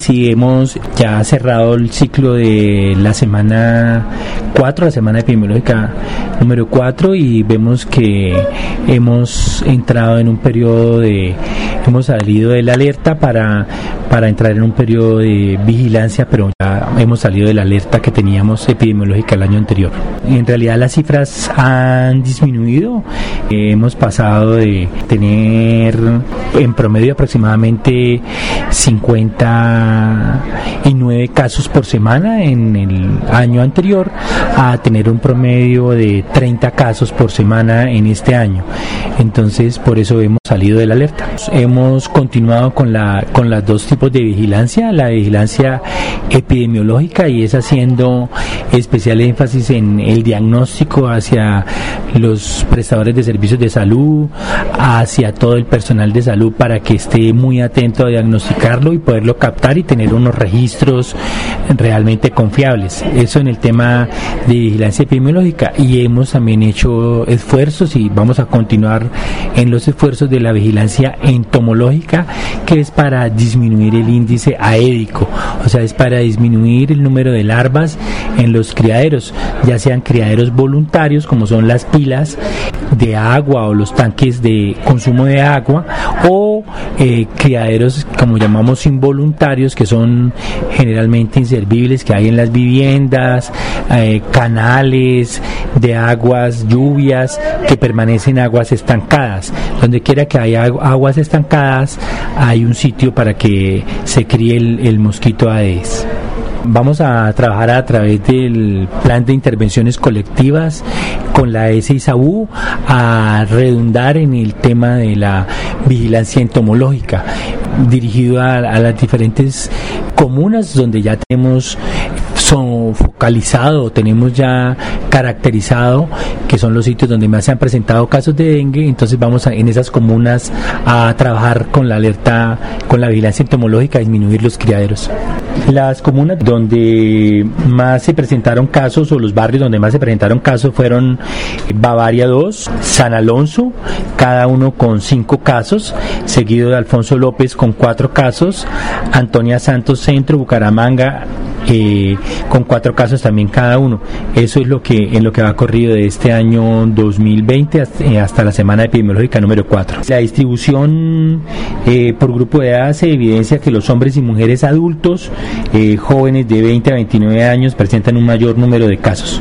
Sí, hemos ya cerrado el ciclo de la semana 4, la semana epidemiológica número 4, y vemos que hemos entrado en un periodo hemos salido de la alerta para entrar en un periodo de vigilancia, pero ya hemos salido de la alerta que teníamos epidemiológica el año anterior. En realidad las cifras han disminuido, hemos pasado de tener en promedio aproximadamente 59 casos por semana en el año anterior a tener un promedio de 30 casos por semana en este año. Entonces, por eso hemos salido de la alerta. Hemos continuado con las dos tipos de vigilancia, la vigilancia epidemiológica, y es haciendo especial énfasis en el diagnóstico hacia los prestadores de servicios de salud, hacia todo el personal de salud, para que esté muy atento a diagnosticarlo y poderlo captar y tener unos registros realmente confiables. Eso en el tema de vigilancia epidemiológica, y hemos también hecho esfuerzos y vamos a continuar en los esfuerzos de la vigilancia entomológica, que es para disminuir el índice aédico, o sea, es para disminuir el número de larvas en los criaderos, ya sean criaderos voluntarios como son las pilas de agua o los tanques de consumo de agua, o criaderos como llamamos involuntarios, que son generalmente inservibles, que hay en las viviendas, canales de aguas, lluvias, que permanecen aguas estancadas. Donde quiera que haya aguas estancadas hay un sitio para que se críe el mosquito Aedes. Vamos a trabajar a través del plan de intervenciones colectivas con la SISAU a redundar en el tema de la vigilancia entomológica, dirigido a las diferentes comunas donde ya tenemos focalizado, tenemos ya caracterizado que son los sitios donde más se han presentado casos de dengue. Entonces vamos en esas comunas a trabajar con la alerta, con la vigilancia entomológica, a disminuir los criaderos. Las comunas donde más se presentaron casos, o los barrios donde más se presentaron casos, fueron Bavaria 2, San Alonso, cada uno con 5 casos, seguido de Alfonso López con 4 casos, Antonia Santos Centro, Bucaramanga, con 4 casos también cada uno. Eso es en lo que va corrido de este año 2020 hasta la semana epidemiológica número 4. La distribución por grupo de edad se evidencia que los hombres y mujeres adultos jóvenes de 20 a 29 años presentan un mayor número de casos.